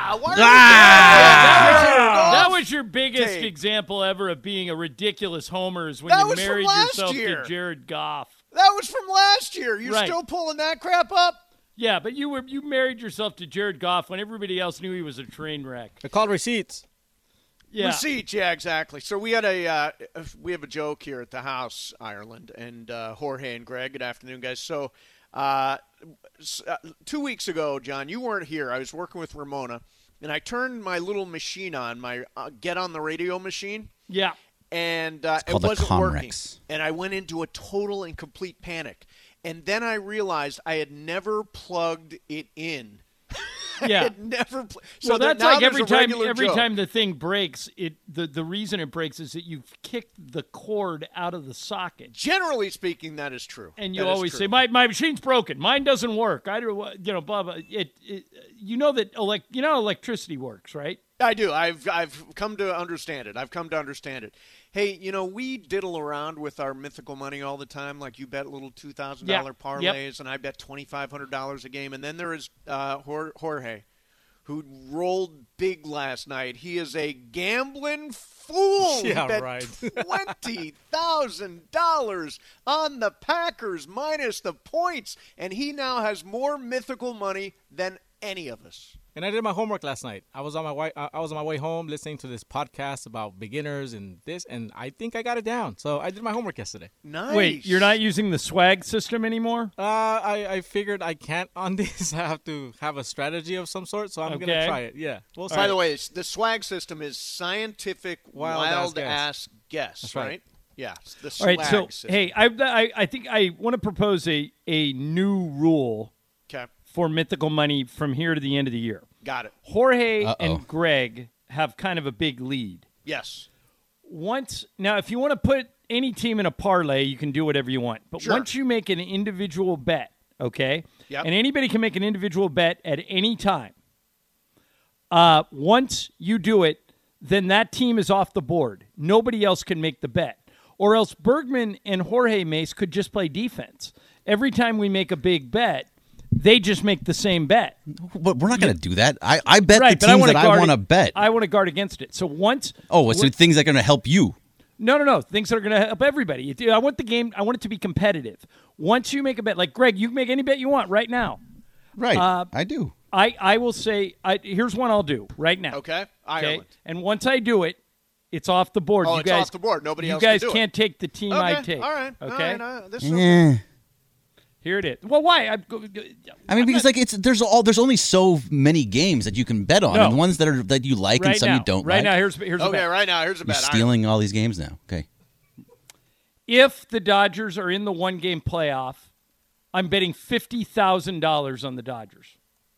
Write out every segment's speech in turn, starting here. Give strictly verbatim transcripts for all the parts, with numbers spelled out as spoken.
Ah, why are Ah! you That was your biggest Take. example ever of being a ridiculous homer is when That you was from married last yourself year. to Jared Goff. That was from last year. You're Right. still pulling that crap up? Yeah, but you were you married yourself to Jared Goff when everybody else knew he was a train wreck. They're called receipts. Yeah. Receipts, yeah, exactly. So we had a uh, we have a joke here at the house, Ireland, and uh, Jorge and Greg. Good afternoon, guys. So uh, s- uh, two weeks ago, John, you weren't here. I was working with Ramona, and I turned my little machine on, my uh, get on the radio machine, Yeah. and uh, it called a wasn't working. Comrex. And I went into a total and complete panic. And then I realized I had never plugged it in. Yeah. I had never. Pl- so well, there- that's now like there's every a time regular every joke. time the thing breaks, it the, the reason it breaks is that you've kicked the cord out of the socket. Generally speaking, that is true. And you That is always true. say, my, my machine's broken. Mine doesn't work. I do, you know, blah, blah. It, it, you know that elect, you know how electricity works, right? I do. I've I've come to understand it. I've come to understand it. Hey, you know, we diddle around with our mythical money all the time. Like you bet little two thousand Yeah. dollar parlays, and I bet twenty five hundred dollars a game. And then there is uh, Jor- Jorge, who rolled big last night. He is a gambling fool. Yeah, he bet right. twenty thousand dollars on the Packers minus the points, and he now has more mythical money than any of us. And I did my homework last night. I was on my way. I was on my way home listening to this podcast about beginners and this, and I think I got it down. So I did my homework yesterday. Nice. Wait, you're not using the swag system anymore? Uh, I, I figured I can't on this. I have to have a strategy of some sort, so I'm Okay. gonna try it. Yeah. We'll see. By the way, it's, the swag system is scientific Wild wild, ass ass guess, That's right? right. Yeah, the All swag right, so system. hey, I, I I think I want to propose a a new rule Okay, for mythical money from here to the end of the year. got it. Jorge Uh-oh. and Greg have kind of a big lead. Yes. Once now, if you want to put any team in a parlay, you can do whatever you want. But Sure. once you make an individual bet, okay, Yep. and anybody can make an individual bet at any time. Uh, once you do it, then that team is off the board. Nobody else can make the bet, or else Bergman and Jorge Mace could just play defense. Every time we make a big bet, they just make the same bet. But we're not going to do that. I, I bet Right, the but I teams want that to I guard. want to bet. I want to guard against it. So once, oh, so things that are going to help you. no, no, no, things that are going to help everybody. It- I want the game. I want it to be competitive. Once you make a bet, like Greg, you can make any bet you want right now. Right. Uh, I do. I, I will say, I, here's one I'll do right now. Okay. Okay? Ireland. And once I do it, it's off the board. Oh, you it's guys, off the board. Nobody you else can guys do it. can't take the team Okay. I take. All right. Okay. All right. Uh, this is okay. Eh. Here it is. Well, why? I, I mean, because like it's there's all there's only so many games that you can bet on, No. and ones that are that you like right and some now, you don't right like. now, here's here's a Okay, bet. right now, here's a You're bet. stealing all these games now. Okay. If the Dodgers are in the one game playoff, I'm betting fifty thousand dollars on the Dodgers.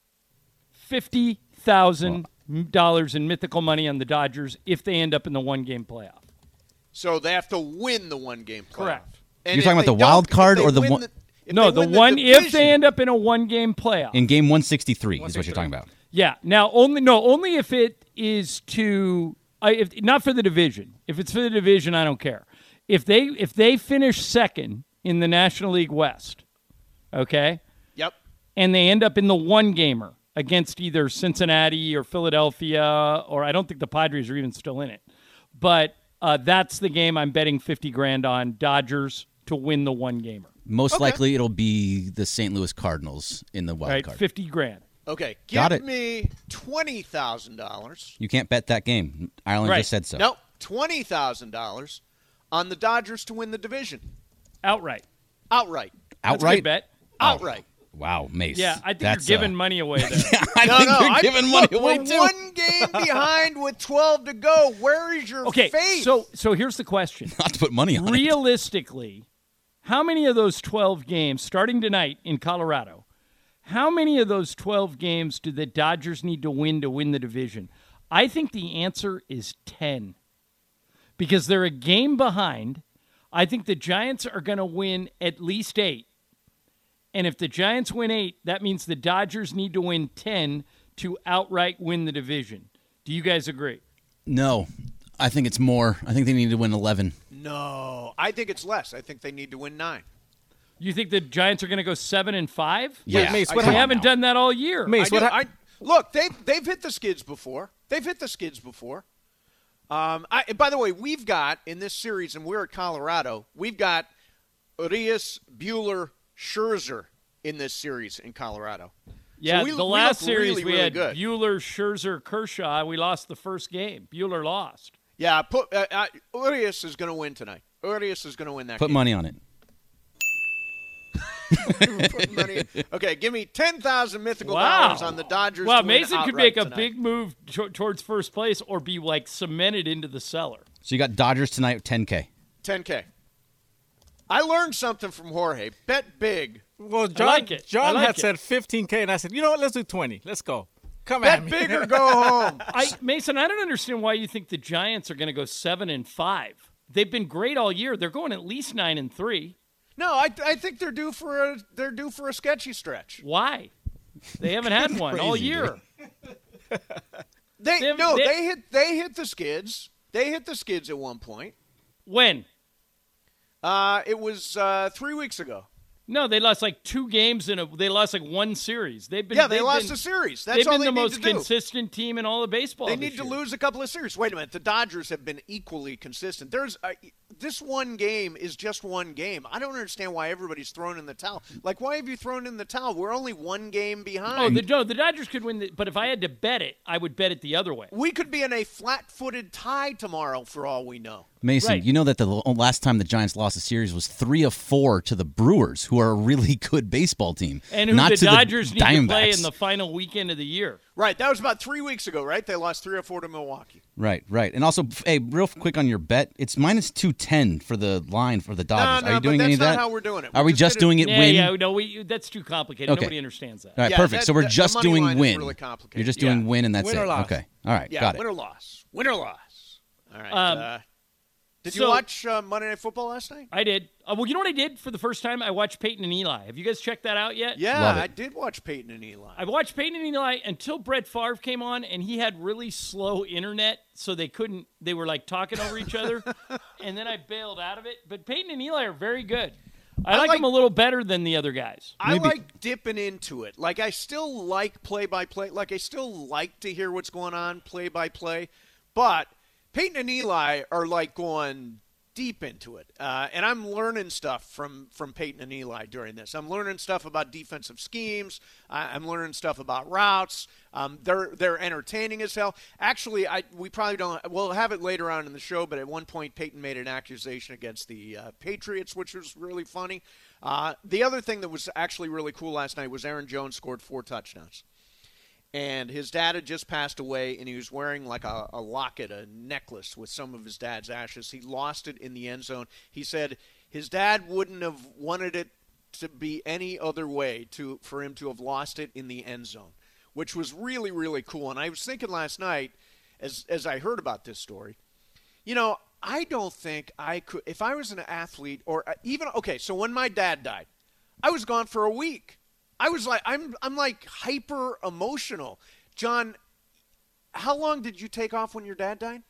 Fifty thousand dollars in mythical money on the Dodgers if they end up in the one game playoff. So they have to win the one game playoff. Correct. And You're if talking about they the wild don't- if card they or the win one- if No, they the win one if division- they end up in a one game playoff. In game one sixty-three is what you're talking about. Yeah. Now only no only if it is to I if not for the division. If it's for the division, I don't care. If they if they finish second in the National League West, okay, Yep. and they end up in the one gamer against either Cincinnati or Philadelphia, or I don't think the Padres are even still in it. But uh, that's the game I'm betting fifty grand on Dodgers to win the one gamer. Most Okay. likely it'll be the Saint Louis Cardinals in the wild Right, card. fifty grand. Okay. Give Got it. me twenty thousand dollars. You can't bet that game. Ireland Right. just said so. No, twenty thousand dollars on the Dodgers to win the division Outright. outright. That's a Outright. good bet. Outright. Wow, Mace. Yeah, I think That's, you're giving uh, money away there. I No, think no, you're I- giving look, money away we're too. one game behind with twelve to go. Where is your Okay, faith? so so here's the question. Not to put money on it. Realistically, how many of those twelve games starting tonight in Colorado, how many of those twelve games do the Dodgers need to win to win the division? I think the answer is ten. Because they're a game behind. I think the Giants are going to win at least eight. And if the Giants win eight, that means the Dodgers need to win ten to outright win the division. Do you guys agree? No, I think it's more. I think they need to win eleven. no, I think it's less. I think they need to win nine. You think the Giants are going to go seven and five? Yeah. Mace, I what do. We happened? haven't done that all year. Mace, I what do- hap- I- Look, they've they've hit the skids before. They've hit the skids before. Um, I, and by the way, we've got in this series, and we're at Colorado. We've got Urias, Buehler, Scherzer in this series in Colorado. Yeah, so we, the we last look series really, we really had good. Buehler, Scherzer, Kershaw. We lost the first game. Buehler lost. Yeah, put, uh, uh, Urias is going to win tonight. Urias is going to win that Put game. money on it. Put money. Okay, give me ten thousand mythical Wow. dollars on the Dodgers. Well, to win Mason could outright make a tonight. big move t- towards first place or be like cemented into the cellar. So you got Dodgers tonight, ten K. ten K. I learned something from Jorge. Bet big. Well, John, like it. I John like had it. said fifteen K, and I said, you know what? Let's do twenty. Let's go. Come Bet at me. big or go home. I Mason, I don't understand why you think the Giants are going to go seven and five. They've been great all year. They're going at least nine and three. No, I, I think they're due for a they're due for a sketchy stretch. Why? They haven't had one all Crazy, year. They, They- no, they- they hit they hit the skids. They hit the skids at one point. When? Uh, it was uh, three weeks ago. No, they lost like two games in a. They lost like one series. They've been. Yeah, they they've lost been, a series. That's they've all been they the need most to do. consistent team in all of baseball. They this need to year. lose a couple of series. Wait a minute. The Dodgers have been equally consistent. There's uh, this one game is just one game. I don't understand why everybody's thrown in the towel. Like, why have you thrown in the towel? We're only one game behind. Oh, the, no, the Dodgers could win. The, but if I had to bet it, I would bet it the other way. we could be in a flat-footed tie tomorrow, for all we know. Mason, Right. you know that the l- last time the Giants lost a series was three of four to the Brewers, who are a really good baseball team. And who not the to Dodgers the need to play Diamondbacks. in the final weekend of the year. Right. That was about three weeks ago, right? They lost three or four to Milwaukee. Right, right. And also, f- hey, real quick on your bet, it's minus two ten for the line for the Dodgers. no, are you but doing that's any of not that? how we're doing it. Are We're we just just gonna- doing it Yeah, win? yeah, no, we, that's too complicated. Okay. Nobody understands that. All right, Yeah, perfect. that- so we're that- the just money doing line is win. really complicated. You're just Yeah. doing win, and that's Win it. or loss. Okay. All right. Yeah, got it. win or loss. Win or loss. All right. Um, uh, did so- you watch uh, Monday Night Football last night? I did. Uh, well, you know what I did for the first time? I watched Peyton and Eli. Have you guys checked that out yet? Yeah, Love it. I did watch Peyton and Eli. I watched Peyton and Eli until Brett Favre came on, and he had really slow internet, so they couldn't. They were like talking over each other, and then I bailed out of it. But Peyton and Eli are very good. I, I like, like- them a little better than the other guys. I Maybe- like dipping into it. Like, I still like play-by-play. Like, I still like to hear what's going on play-by-play. But Peyton and Eli are, like, going deep into it. Uh, and I'm learning stuff from, from Peyton and Eli during this. I'm learning stuff about defensive schemes. I, I'm learning stuff about routes. Um, they're they're entertaining as hell. Actually, I we probably don't. We'll have it later on in the show. But at one point, Peyton made an accusation against the uh, Patriots, which was really funny. Uh, the other thing that was actually really cool last night was Aaron Jones scored four touchdowns. And his dad had just passed away, and he was wearing like a, a locket, a necklace with some of his dad's ashes. He lost it in the end zone. He said his dad wouldn't have wanted it to be any other way to for him to have lost it in the end zone, which was really, really cool. And I was thinking last night, as as I heard about this story, you know, I don't think I could, if I was an athlete or even, okay, so when my dad died, I was gone for a week. I was like, I'm I'm like hyper emotional. John, how long did you take off when your dad died?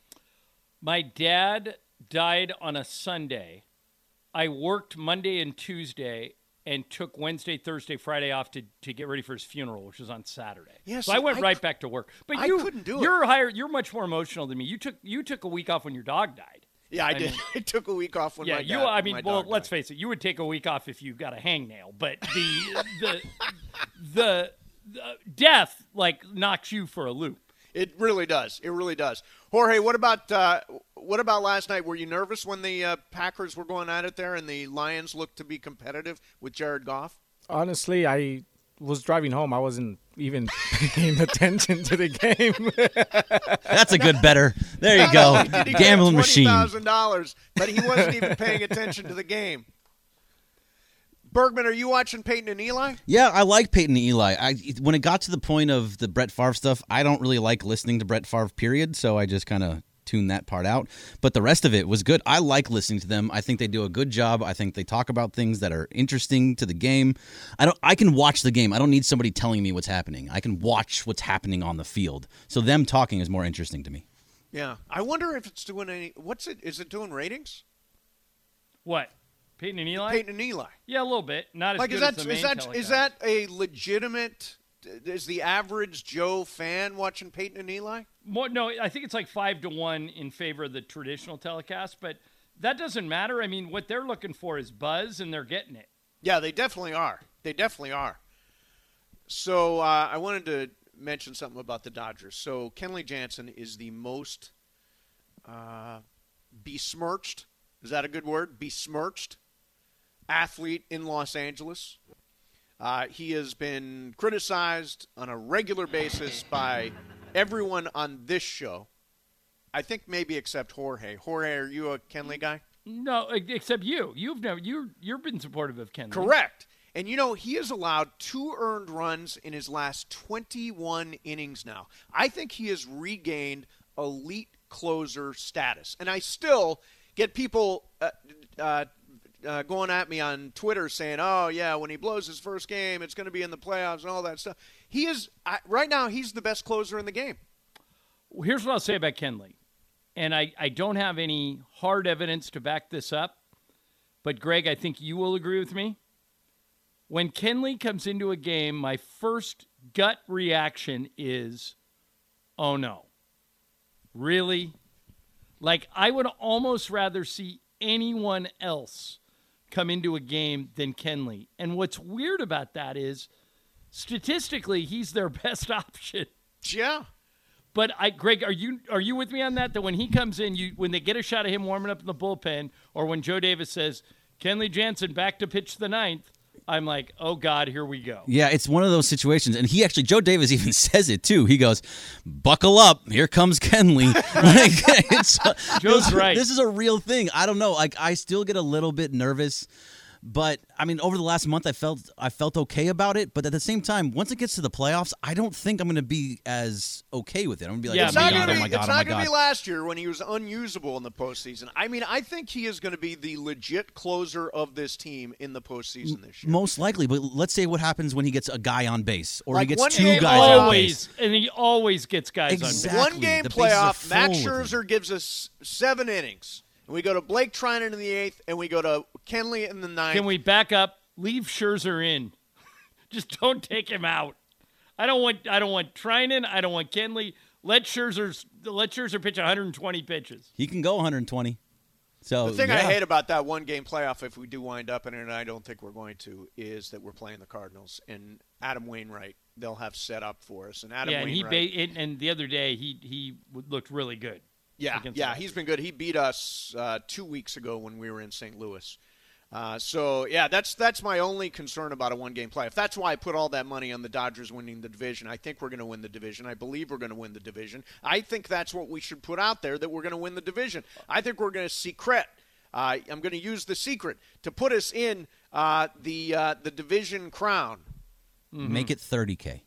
My dad died on a Sunday. I worked Monday and Tuesday and took Wednesday, Thursday, Friday off to, to get ready for his funeral, which was on Saturday. Yeah, so see, I went I right cou- back to work. But I you couldn't do it. You're higher. You're much more emotional than me. You took you took a week off when your dog died. Yeah, I, I did. mean- I took a week off when Yeah, my you. dad, I mean, my well, dog let's died. face it. You would take a week off if you got a hangnail, but the the, the the death like knocks you for a loop. It really does. It really does. Jorge, what about uh, what about last night? Were you nervous when the uh, Packers were going at it there and the Lions looked to be competitive with Jared Goff? Honestly, I was driving home. I wasn't even paying attention to the game. That's a good better. There you go. Did he Gambling get machine. twenty thousand dollars, but he wasn't even paying attention to the game. Bergman, are you watching Peyton and Eli? Yeah, I like Peyton and Eli. I when it got to the point of the Brett Favre stuff, I don't really like listening to Brett Favre, period, so I just kind of tuned that part out. But the rest of it was good. I like listening to them. I think they do a good job. I think they talk about things that are interesting to the game. I don't I can watch the game. I don't need somebody telling me what's happening. I can watch what's happening on the field. So them talking is more interesting to me. Yeah. I wonder if it's doing any – what's it – is it doing ratings? What? Peyton and Eli? Peyton and Eli. Yeah, a little bit. Not as Like, good is that as the main is that telecast. is that a legitimate is the average Joe fan watching Peyton and Eli? More, no, I think it's like five to one in favor of the traditional telecast, but that doesn't matter. I mean, what they're looking for is buzz, and they're getting it. Yeah, they definitely are. They definitely are. So uh, I wanted to mention something about the Dodgers. So Kenley Jansen is the most uh, besmirched, is that a good word? Besmirched athlete in Los Angeles. Uh, he has been criticized on a regular basis by everyone on this show. I think maybe except Jorge. Jorge, are you a Kenley guy? No, except you. You've never you you've been supportive of Kenley. Correct. And you know, he has allowed two earned runs in his last twenty-one innings now. I think he has regained elite closer status. And I still get people uh, uh, uh, going at me on Twitter saying, "Oh yeah, when he blows his first game, it's going to be in the playoffs and all that stuff." He is I, right now. He's the best closer in the game. Well, here's what I'll say about Kenley. And I, I don't have any hard evidence to back this up, but Greg, I think you will agree with me. When Kenley comes into a game, my first gut reaction is, oh no. Really? Like, I would almost rather see anyone else come into a game than Kenley. And what's weird about that is, statistically, he's their best option. Yeah. But I, Greg, are you are you with me on that? That when he comes in, you when they get a shot of him warming up in the bullpen, or when Joe Davis says, Kenley Jansen back to pitch the ninth, I'm like, oh God, here we go. Yeah, it's one of those situations, and he actually, Joe Davis even says it too. He goes, "Buckle up, here comes Kenley." Like, it's, Joe's this, right. This is a real thing. I don't know. Like, I still get a little bit nervous. But I mean, over the last month, I felt I felt okay about it. But at the same time, once it gets to the playoffs, I don't think I'm going to be as okay with it. I'm going to be like, Yeah, oh, It's my not God, gonna oh be, my God, it's oh my not going God. to be last year when he was unusable in the postseason. I mean, I think he is going to be the legit closer of this team in the postseason this year. Most likely, but let's say what happens when he gets a guy on base, or Like he gets one two game guys on Always, base. and he always gets guys Exactly. on base. One game The bases are playoff, full Max with him. Scherzer gives us seven innings. And we go to Blake Treinen in the eighth, and we go to Kenley in the ninth. Can we back up? Leave Scherzer in. Just don't take him out. I don't want. I don't want Treinen. I don't want Kenley. Let Scherzer. Let Scherzer pitch one hundred twenty pitches. He can go one hundred twenty. So The thing yeah. I hate about that one-game playoff, if we do wind up in it, and I don't think we're going to, is that we're playing the Cardinals. And Adam Wainwright, they'll have set up for us. And Adam yeah, and he Wainwright. ba- and, and the other day he he looked really good. Yeah, against yeah, the he's been good. He beat us uh, two weeks ago when we were in Saint Louis. Uh, so, yeah, that's that's my only concern about a one-game playoff. That's why I put all that money on the Dodgers winning the division. I think we're going to win the division. I believe we're going to win the division. I think that's what we should put out there, that we're going to win the division. I think we're going to secret. Uh, I'm going to use the secret to put us in uh, the uh, the division crown. Make it thirty K.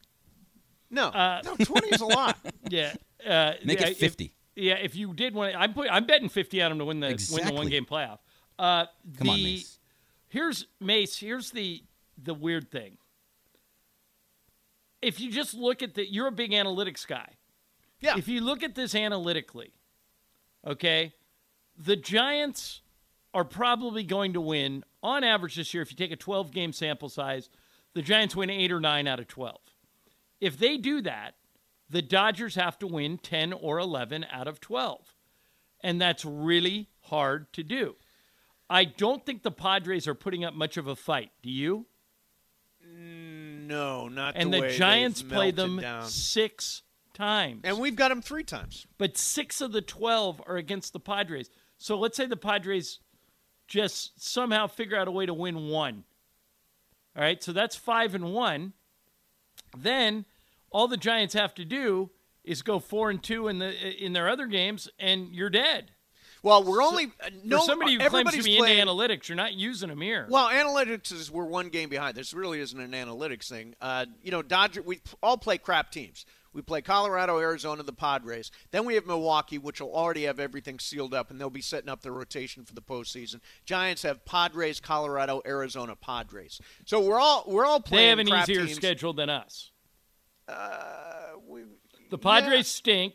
No, Uh, no, twenty is a lot. Yeah, uh, Make yeah, it fifty. If, yeah, if you did want, I'm put, I'm betting fifty on him to win the win Exactly. the one game playoff. Uh, Come the, on, Mace. Here's Mace. Here's the the weird thing. If you just look at the, you're a big analytics guy. Yeah. If you look at this analytically, okay, the Giants are probably going to win on average this year. If you take a twelve game sample size, the Giants win eight or nine out of twelve. If they do that, the Dodgers have to win ten or eleven out of twelve. And that's really hard to do. I don't think the Padres are putting up much of a fight. Do you? No, not And the the way Giants they've play melted them down. six times. And we've got them three times. But six of the twelve are against the Padres. So let's say the Padres just somehow figure out a way to win one. All right, so that's five and one. Then all the Giants have to do is go four and two in the in their other games, and you're dead. Well, we're only uh, no. For somebody who claims to everybody's be playing, into analytics, you're not using them here. Well, analytics is we're one game behind. This really isn't an analytics thing. Uh, you know, Dodger. We all play crap teams. We play Colorado, Arizona, the Padres. Then we have Milwaukee, which will already have everything sealed up, and they'll be setting up their rotation for the postseason. Giants have Padres, Colorado, Arizona, Padres. So we're all we're all playing. They have an crap easier teams. schedule than us. Uh, we, The Padres yeah. stink.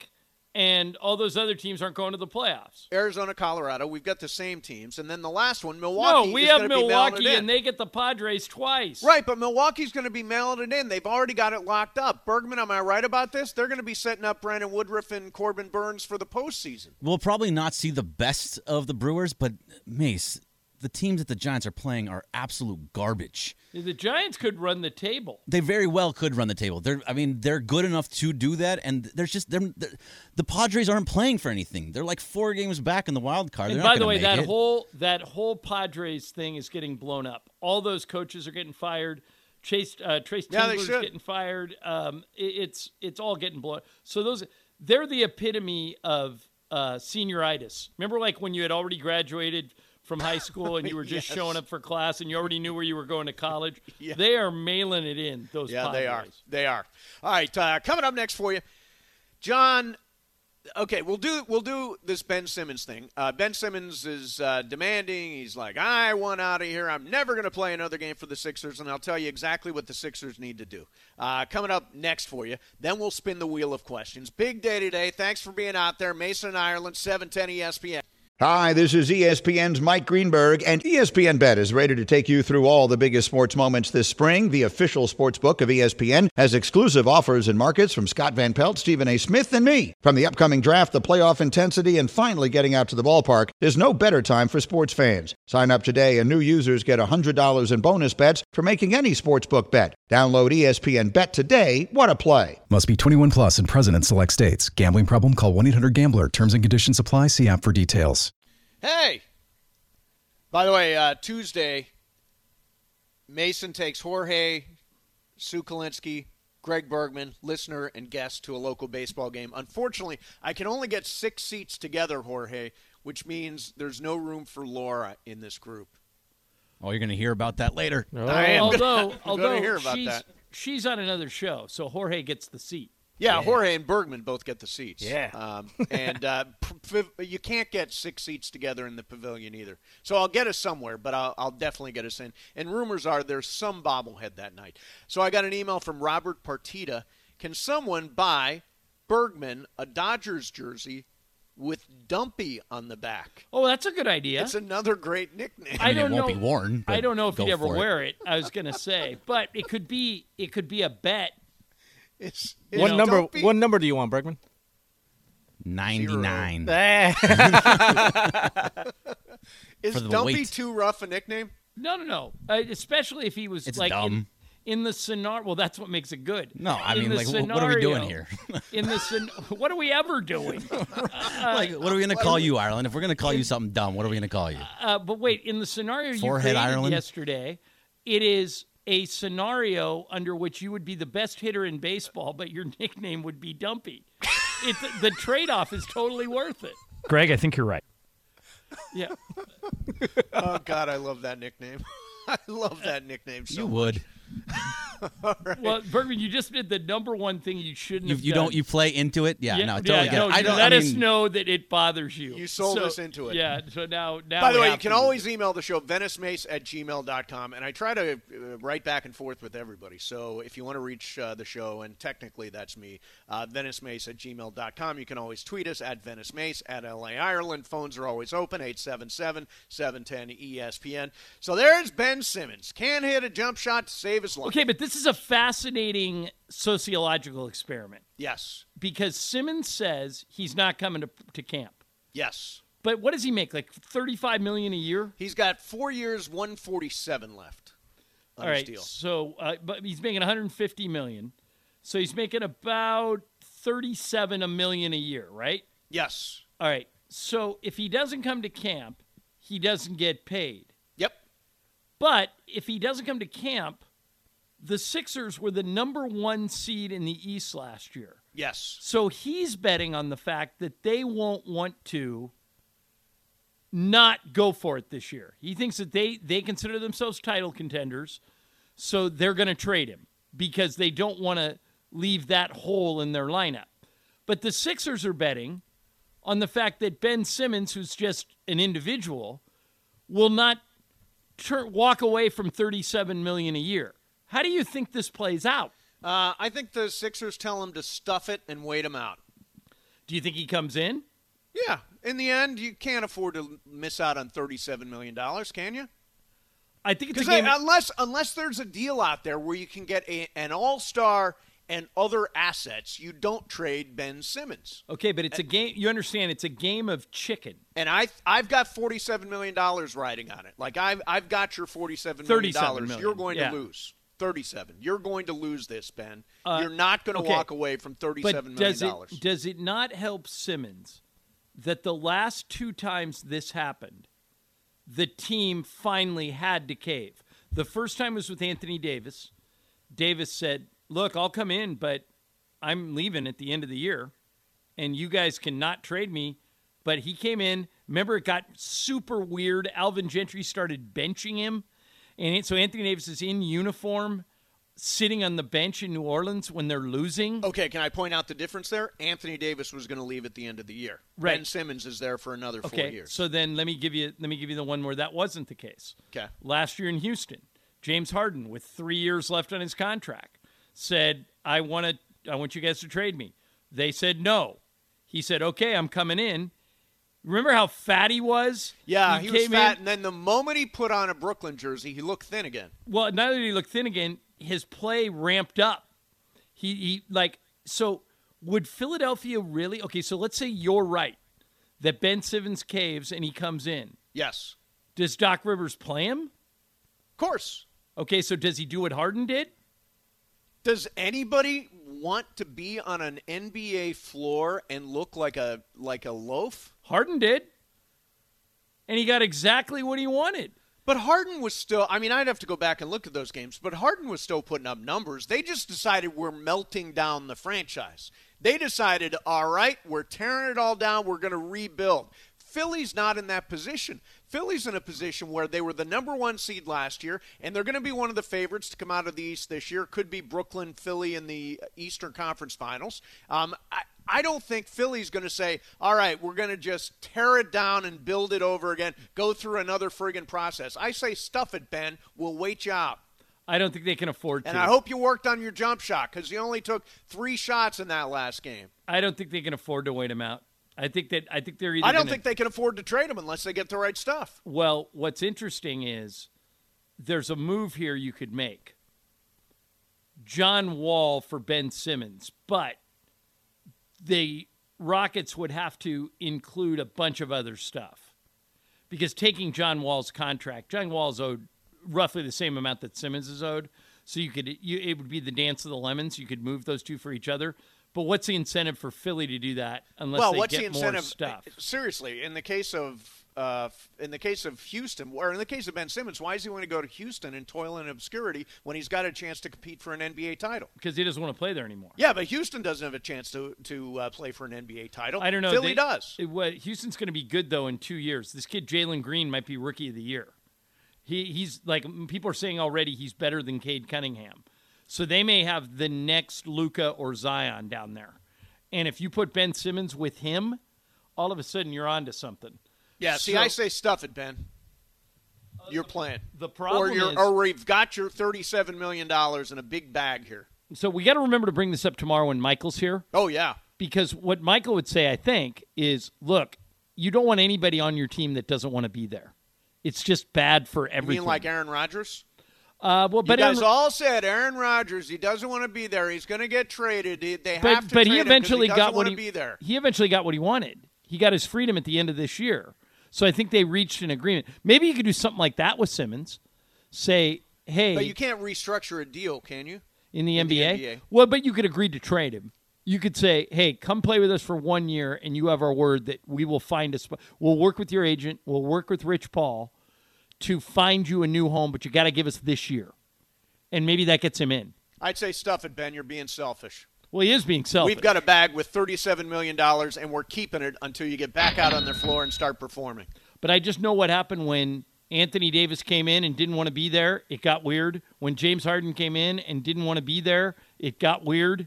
and all those other teams aren't going to the playoffs. Arizona, Colorado, we've got the same teams. And then the last one, Milwaukee. No, we is have gonna be mailing Milwaukee, it in. and they get the Padres twice. Right, but Milwaukee's going to be mailing it in. They've already got it locked up. Bergman, am I right about this? They're going to be setting up Brandon Woodruff and Corbin Burns for the postseason. We'll probably not see the best of the Brewers, but Mace, the teams that the Giants are playing are absolute garbage. The Giants could run the table. They very well could run the table. They're, I mean, they're good enough to do that, and there's just they're, they're, the Padres aren't playing for anything. They're like four games back in the wild card. And They're by not the gonna way, make that it. whole that whole Padres thing is getting blown up. All those coaches are getting fired. Chase uh, Trace Yeah, they Tingler's should. getting fired. Um, it, it's it's all getting blown. So those they're the epitome of uh, senioritis. Remember, like when you had already graduated from high school and you were just Yes. showing up for class and you already knew where you were going to college. Yeah. They are mailing it in. Those Yeah, Padres. they are. They are. All right, uh, coming up next for you, John. Okay, we'll do we'll do this Ben Simmons thing. Uh, Ben Simmons is uh, demanding. He's like, I want out of here. I'm never going to play another game for the Sixers, and I'll tell you exactly what the Sixers need to do. Uh, coming up next for you. Then we'll spin the wheel of questions. Big day today. Thanks for being out there, Mason, Ireland, seven ten E S P N. Hi, this is E S P N's Mike Greenberg, and E S P N Bet is ready to take you through all the biggest sports moments this spring. The official sports book of E S P N has exclusive offers and markets from Scott Van Pelt, Stephen A. Smith, and me. From the upcoming draft, the playoff intensity, and finally getting out to the ballpark, there's no better time for sports fans. Sign up today, and new users get one hundred dollars in bonus bets for making any sportsbook bet. Download E S P N Bet today. What a play. Must be twenty-one plus and present in select states. Gambling problem? Call one eight hundred gambler. Terms and conditions apply. See app for details. Hey! By the way, uh, Tuesday, Mason takes Jorge, Sue Kalinsky, Greg Bergman, listener and guest, to a local baseball game. Unfortunately, I can only get six seats together, Jorge, which means there's no room for Laura in this group. Oh, you're going to hear about that later. I am Although, gonna, I'm although gonna hear about she's, that. she's on another show, so Jorge gets the seat. Yeah, Jorge and Bergman both get the seats. Yeah. Um, and uh, p- p- you can't get six seats together in the pavilion either. So I'll get us somewhere, but I'll, I'll definitely get us in. And rumors are there's some bobblehead that night. So I got an email from Robert Partita. Can someone buy Bergman a Dodgers jersey with Dumpy on the back? Oh, that's a good idea. It's another great nickname. I mean, it don't won't know. be worn, but I don't know if go he'd ever for it. wear it. I was going to say, but it could be. It could be a bet. It's, You What know, number? Dumpy- What number do you want, Bergman? ninety-nine. Eh. Is for the Dumpy weight. too rough a nickname? No, no, no. Uh, especially if he was It's like in, dumb. in the scenario. Well, that's what makes it good. No, I In mean, the like, wh- what are we doing scenario- here? In the scen- what are we ever doing? like, what are we going to call you, Ireland? If we're going to call you something dumb, what are we going to call you? Uh, but wait, in the scenario you Forehead created Ireland? yesterday, it is a scenario under which you would be the best hitter in baseball, but your nickname would be Dumpy. It, the, the trade-off is totally worth it. Greg, I think you're right. Yeah. Oh, God, I love that nickname. I love that nickname so You much. would. Well, Bergman, you just did the number one thing you shouldn't You, have you done. don't. You play into it. Yeah. no, I totally get no, it. I you don't. let I us mean, know that it bothers you. You sold So- us into it. Yeah, so now, now By the we way, you have can to. always email the show, venice mace at gmail dot com, and I try to uh, write back and forth with everybody. So if you want to reach uh, the show, and technically that's me, uh, venice mace at gmail dot com. You can always tweet us at venice mace, at L A Ireland. Phones are always open, eight seven seven, seven one zero, E S P N. So there's Ben Simmons. Can hit a jump shot to save his life. Okay, but this is a fascinating sociological experiment Yes. because Simmons says he's not coming to, to camp. Yes. But what does he make? Like thirty-five million dollars a year? He's got four years, one forty-seven left on All his right. deal. So, uh, but he's making one hundred fifty million dollars. So he's making about thirty-seven a million a year, right? Yes. All right. So if he doesn't come to camp, he doesn't get paid. Yep. But if he doesn't come to camp, the Sixers were the number one seed in the East last year. Yes. So he's betting on the fact that they won't want to not go for it this year. He thinks that they, they consider themselves title contenders, so they're going to trade him because they don't want to leave that hole in their lineup. But the Sixers are betting on the fact that Ben Simmons, who's just an individual, will not turn, walk away from thirty-seven million dollars a year. How do you think this plays out? Uh, I think the Sixers tell him to stuff it and wait him out. Do you think he comes in? Yeah. In the end, you can't afford to miss out on thirty-seven million dollars, can you? I think it's a Because game. unless unless there's a deal out there where you can get a, an all-star and other assets, you don't trade Ben Simmons. Okay, but it's a game. You understand? It's a game of chicken. And I I've got forty-seven million dollars riding on it. Like I've I've got your forty-seven million dollars. thirty-seven million. You're going Yeah. to lose thirty-seven. You're going to lose this, Ben. Uh, You're not going to okay. walk away from thirty-seven But million does dollars. it does it not help Simmons that the last two times this happened, the team finally had to cave? The first time was with Anthony Davis. Davis said, "Look, I'll come in, but I'm leaving at the end of the year, and you guys cannot trade me." But he came in. Remember, it got super weird. Alvin Gentry started benching him, and it, so Anthony Davis is in uniform, sitting on the bench in New Orleans when they're losing. Okay, can I point out the difference there? Anthony Davis was going to leave at the end of the year. Right. Ben Simmons is there for another four Okay, years. so then let me give you let me give you the one where that wasn't the case. Okay. Last year in Houston, James Harden, with three years left on his contract, said, "I want to, I want you guys to trade me." They said no. He said, "Okay, I'm coming in." Remember how fat he was? Yeah, he, was came fat, in- and then the moment he put on a Brooklyn jersey, he looked thin again. Well, not only did he look thin again, his play ramped up. He, he like so. Would Philadelphia really? Okay, so let's say you're right that Ben Simmons caves and he comes in. Yes. Does Doc Rivers play him? Of course. Okay, so does he do what Harden did? Does anybody want to be on an N B A floor and look like a like a loaf? Harden did. And he got exactly what he wanted. But Harden was still, I mean, I'd have to go back and look at those games, but Harden was still putting up numbers. They just decided we're melting down the franchise. They decided, all right, we're tearing it all down, we're going to rebuild. Philly's not in that position. Philly's in a position where they were the number one seed last year, and they're going to be one of the favorites to come out of the East this year. Could be Brooklyn, Philly in the Eastern Conference Finals. Um, I, I don't think Philly's going to say, all right, we're going to just tear it down and build it over again, go through another friggin' process. I say stuff it, Ben. We'll wait you out. I don't think they can afford to. And I hope you worked on your jump shot because you only took three shots in that last game. I don't think they can afford to wait him out. I think that I think they're either I don't gonna, think they can afford to trade him unless they get the right stuff. Well, what's interesting is there's a move here you could make. John Wall for Ben Simmons, but the Rockets would have to include a bunch of other stuff. Because taking John Wall's contract, John Wall's owed roughly the same amount that Simmons is owed. So you could you it would be the dance of the lemons. You could move those two for each other. But what's the incentive for Philly to do that unless well, they what's get the incentive? more stuff? Seriously, in the case of uh, in the case of Houston, or in the case of Ben Simmons, why does he want to go to Houston and toil in obscurity when he's got a chance to compete for an N B A title? Because he doesn't want to play there anymore. Yeah, but Houston doesn't have a chance to to uh, play for an N B A title. I don't know. Philly They- does. It, what, Houston's going to be good, though, in two years. This kid, Jalen Green, might be Rookie of the Year. He He's like, people are saying already he's better than Cade Cunningham. So they may have the next Luka or Zion down there. And if you put Ben Simmons with him, all of a sudden you're on to something. Yeah, see, So- I say stuff it, Ben. You're playing. The problem or you're, is- or we've got your thirty-seven million dollars in a big bag here. So we got to remember to bring this up tomorrow when Michael's here. Oh, yeah. Because what Michael would say, I think, is, look, you don't want anybody on your team that doesn't want to be there. It's just bad for You everything. mean like Aaron Rodgers? Uh, well, You but guys Aaron- all said Aaron Rodgers, he doesn't want to be there. He's going to get traded. They they have but, to but trade he him 'cause eventually he doesn't got what want he to be there. he eventually got what he wanted. He got his freedom at the end of this year. So I think they reached an agreement. Maybe you could do something like that with Simmons. Say, hey, But you can't restructure a deal, can you? in the, in N the B A? N B A. Well, but you could agree to trade him. You could say, hey, come play with us for one year, and you have our word that we will find a spot. We'll work with your agent. We'll work with Rich Paul to find you a new home, but you got to give us this year. And maybe that gets him in. I'd say stuff it, Ben. You're being selfish. Well, he is being selfish. We've got a bag with thirty-seven million dollars, and we're keeping it until you get back out on the floor and start performing. But I just know what happened when Anthony Davis came in and didn't want to be there. It got weird. When James Harden came in and didn't want to be there, it got weird.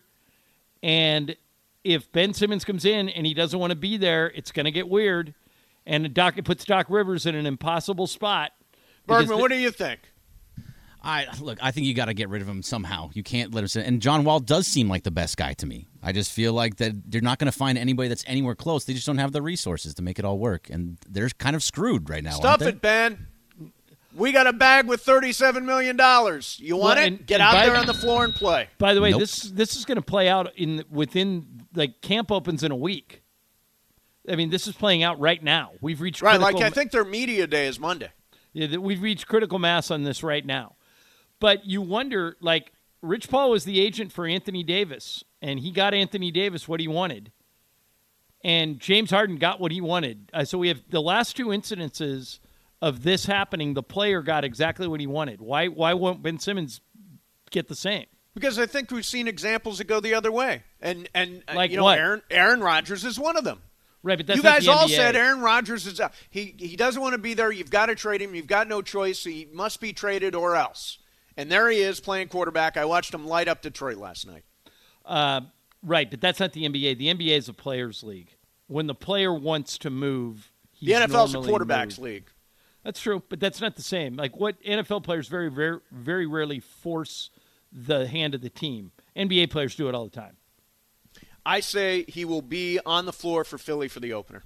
And if Ben Simmons comes in and he doesn't want to be there, it's going to get weird. And Doc, it puts Doc Rivers in an impossible spot. because Bergman, the- what do you think? I look. I think you got to get rid of him somehow. You can't let him sit. And John Wall does seem like the best guy to me. I just feel like that they're not going to find anybody that's anywhere close. They just don't have the resources to make it all work, and they're kind of screwed right now. Stuff aren't it, Ben. We got a bag with thirty-seven million dollars. You want Well, it? and- Get and out by- there on the floor and play. By the way, Nope. this this is going to play out in within like camp opens in a week. I mean, this is playing out right now. We've reached Right, critical like I think their media day is Monday. Yeah, that we've reached critical mass on this right now. But you wonder, like, Rich Paul was the agent for Anthony Davis, and he got Anthony Davis what he wanted. And James Harden got what he wanted. Uh, so we have the last two incidences of this happening, the player got exactly what he wanted. Why why won't Ben Simmons get the same? Because I think we've seen examples that go the other way. And, and uh, Like you know, what? Aaron, Aaron Rodgers is one of them. Right, but that's You not guys the all N B A. said Aaron Rodgers is out. He, he doesn't want to be there. You've got to trade him. You've got no choice. He must be traded or else. And there he is playing quarterback. I watched him light up Detroit last night. Uh, right, but that's not the N B A. The N B A is a players' league. When the player wants to move, he's The N F L's a normally quarterbacks moved. league. That's true, but that's not the same. Like what N F L players very, very, very rarely force the hand of the team. N B A players do it all the time. I say he will be on the floor for Philly for the opener.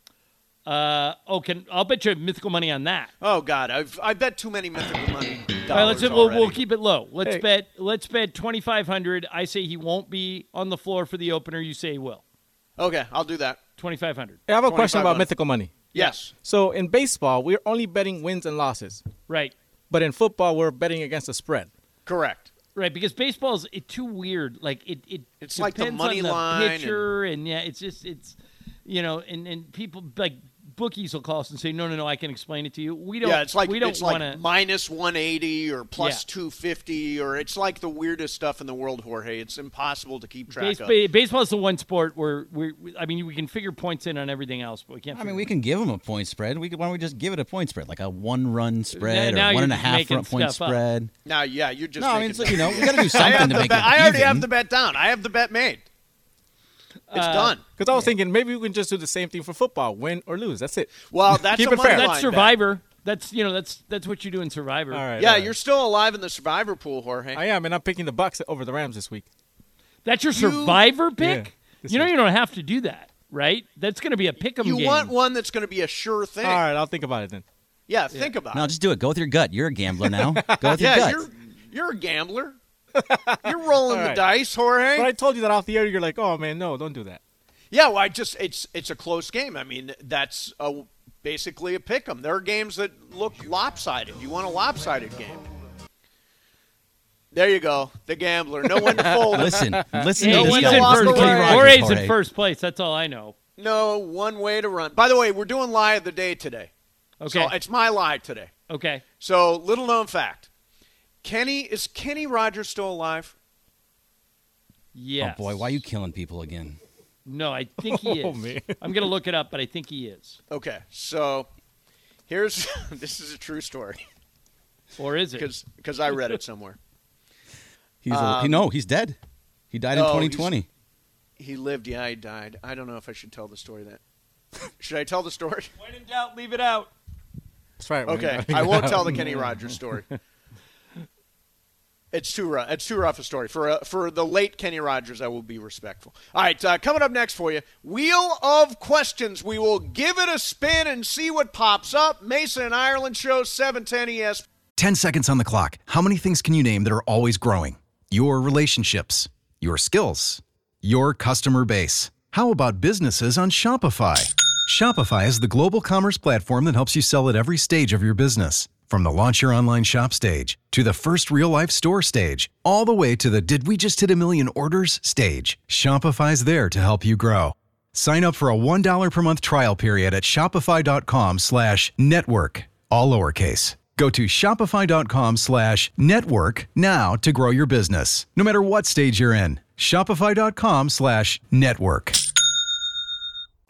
Uh, oh, can I'll bet you mythical money on that. Oh God, I've I bet too many mythical money dollars All right, let's we'll, already. we'll keep it low. Let's Hey. bet let's bet twenty five hundred. I say he won't be on the floor for the opener. You say he will. Okay, I'll do that. Twenty five hundred. I have a question about twenty-five hundred. mythical money. Yes. So in baseball, we're only betting wins and losses, Right. but in football, we're betting against the spread. Correct. Right, because baseball's it too weird. Like it, it It's like the depends money on the line pitcher, and, yeah, it's just it's, you know, and, and people like bookies will call us and say, no, no, no, I can explain it to you. We don't. Yeah, it's like we don't it's want like to. minus one eighty or plus Yeah. two fifty, or it's like the weirdest stuff in the world, Jorge. It's impossible to keep track Base, of. baseball is the one sport where we. I mean, we can figure points in on everything else, but we can't. I mean, figure- we can give them a point spread. We could, why don't we just give it a point spread, like a one-run spread now or you're one and a just half making run point stuff up. spread? Now, yeah, you're just No, I mean, making it's, you know, we got to do I, something have to the make bet, it I already even. have the bet down. I have the bet made. It's Uh, done. Because I was thinking maybe we can just do the same thing for football, win or lose. That's it. Well, that's Keep a it money fair. line That's bet. Survivor. That's you know that's that's what you do in Survivor. All right. Yeah, all right. you're still alive in the Survivor pool, Jorge. I am, and I'm picking the Bucks over the Rams this week. That's your Survivor pick. Yeah, this you know week. you don't have to do that, right? That's going to be a pick'em you game. want one that's going to be a sure thing. All right, I'll think about it then. Yeah, think about No, it. just do it. Go with your gut. You're a gambler now. Go with your Yeah, gut. you're you're a gambler. You're rolling All the right. dice, Jorge. But I told you that off the air. You're like, oh man, no, don't do that. Yeah, well, I just it's it's a close game. I mean, that's a, basically a pick 'em. There are games that look lopsided. You want a lopsided game. There you go, the gambler. No one to fold. Listen, listen Yeah, to no this one's he's guy. in lost first. the Kenny right. Rogers, Jorge's in Jorge. first place. That's all I know. No, one way to run. By the way, we're doing lie of the day today. Okay. So it's my lie today. Okay. So little known fact: Kenny is Kenny Rogers still alive? Yes. Oh boy, why are you killing people again? No, I think he is. Oh, man. I'm going to look it up, but I think he is. Okay, so here's this is a true story Or is it? because because I read it somewhere. He's a, Um, he, no, he's dead. He died in oh, twenty he's- twenty. He lived, yeah, he died. I don't know if I should tell the story. That should I tell the story? When in doubt, leave it out. That's right. man. Okay, I won't tell the Kenny Rogers story. It's too rough. It's too rough a story for uh, for the late Kenny Rogers. I will be respectful. All right, uh, coming up next for you, Wheel of Questions. We will give it a spin and see what pops up. Mason and Ireland show seven ten E S. ten seconds on the clock. How many things can you name that are always growing? Your relationships, your skills, your customer base. How about businesses on Shopify? Shopify is the global commerce platform that helps you sell at every stage of your business. From the launch your online shop stage to the first real-life store stage, all the way to the did we just hit a million orders stage. Shopify's there to help you grow. Sign up for a one dollar per month trial period at shopify.com slash network, all lowercase. Go to shopify.com slash network now to grow your business, no matter what stage you're in. Shopify.com slash network.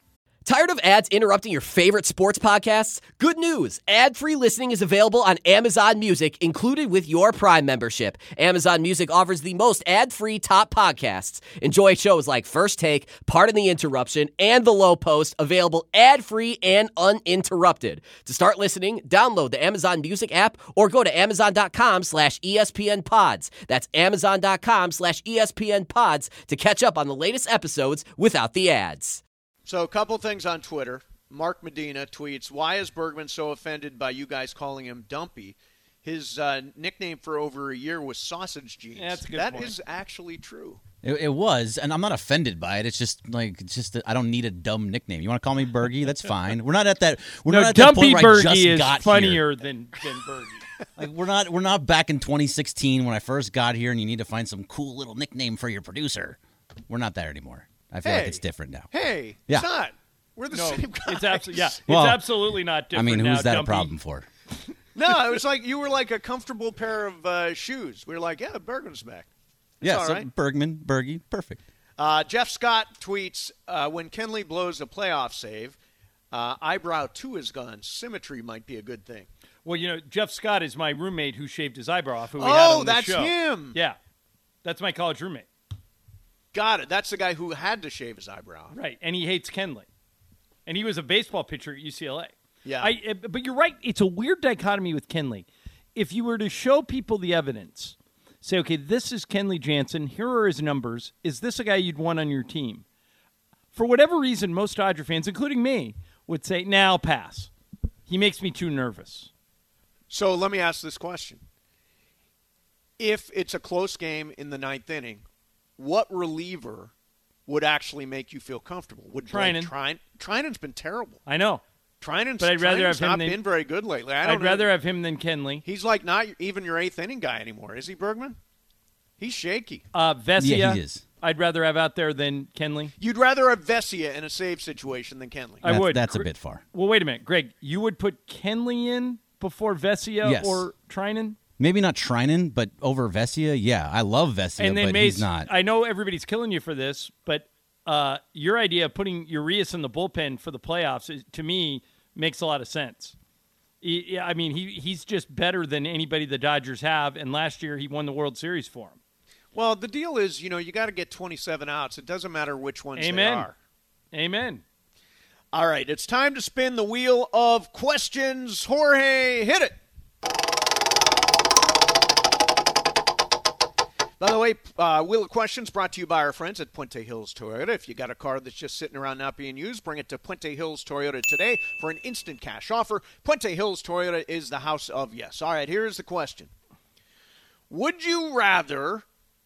Tired of ads interrupting your favorite sports podcasts? Good news! Ad-free listening is available on Amazon Music, included with your Prime membership. Amazon Music offers the most ad-free top podcasts. Enjoy shows like First Take, Pardon the Interruption, and The Low Post, available ad-free and uninterrupted. To start listening, download the Amazon Music app or go to amazon.com slash ESPN pods. That's amazon.com slash ESPN pods to catch up on the latest episodes without the ads. So a couple things on Twitter. Mark Medina tweets, why is Bergman so offended by you guys calling him Dumpy? His uh, nickname for over a year was Sausage Jeans. Yeah, that's a good That point. is actually true. It, it was, and I'm not offended by it. It's just like, it's just I don't need a dumb nickname. You want to call me Bergie? That's fine. We're not at that. We're no, not at that Dumpy point where I just Bergie is got funnier here. than than Bergie. Like we're not we're not back in twenty sixteen when I first got here, and you need to find some cool little nickname for your producer. We're not there anymore. I feel Hey. like it's different now. Hey, Yeah. it's not. We're the No, same guys. it's absolutely yeah. Well, it's absolutely not I different. mean, now, who's that Dumpy. a problem for? No, it was like you were like a comfortable pair of uh, shoes. We were like, yeah, Bergman's back. It's Yeah, all so right. Bergman, Bergie, perfect. Uh, Jeff Scott tweets, uh, when Kenley blows a playoff save, uh, eyebrow two is gone. Symmetry might be a good thing. Well, you know, Jeff Scott is my roommate who shaved his eyebrow off. Who we had Oh, on the that's show. him. Yeah, that's my college roommate. Got it. That's the guy who had to shave his eyebrow. Right, and he hates Kenley, and he was a baseball pitcher at U C L A. Yeah. I, eh, but you're right. It's a weird dichotomy with Kenley. If you were to show people the evidence, say, okay, this is Kenley Jansen. Here are his numbers. Is this a guy you'd want on your team? For whatever reason, most Dodger fans, including me, would say, "Now pass. He makes me too nervous." So let me ask this question. If it's a close game in the ninth inning, what reliever would actually make you feel comfortable? Would Trinan. Like, Trin- Trinan's been terrible. I know, Trinan's, But I'd rather Trinan's have him not than- been very good lately. I don't I'd know. rather have him than Kenley. He's like not even your eighth inning guy anymore, is he, Bergman? He's shaky. Uh, Vesia, Yeah, he is. I'd rather have out there than Kenley. You'd rather have Vesia in a save situation than Kenley. I That's, would. That's a Gre- bit far. Well, wait a minute, Greg. You would put Kenley in before Vesia Yes. or Trinan? Maybe not Trinan, but over Vesia, yeah. I love Vesia, And then but Mace, he's not. I know everybody's killing you for this, but uh, your idea of putting Urias in the bullpen for the playoffs, is, to me, makes a lot of sense. He, I mean, he he's just better than anybody the Dodgers have, and last year he won the World Series for him. Well, the deal is, you know, you got to get twenty-seven outs. It doesn't matter which ones Amen. they are. Amen. All right, it's time to spin the wheel of questions. Jorge, hit it. By the way, uh, Wheel of Questions brought to you by our friends at Puente Hills Toyota. If you got a car that's just sitting around not being used, bring it to Puente Hills Toyota today for an instant cash offer. Puente Hills Toyota is the house of yes. All right, here's the question. Would you rather